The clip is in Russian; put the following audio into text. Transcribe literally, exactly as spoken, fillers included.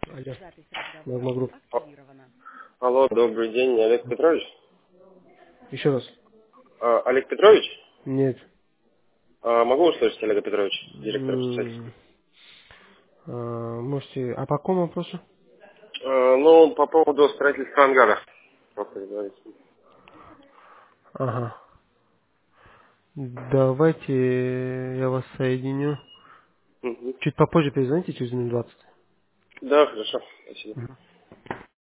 Алло. Магмагрупп. А- Алло, добрый день, Олег Петрович. Еще раз. А, Олег Петрович? Нет. А, могу услышать Олега Петровича, директора по строительству? М, а, можете... А по какому вопросу? А, ну, по поводу строительства ангара. Просто говорить. Ага. Давайте я вас соединю. Мгм. Чуть попозже перезвоните, через минут двадцать. Да, хорошо, спасибо. Мгм.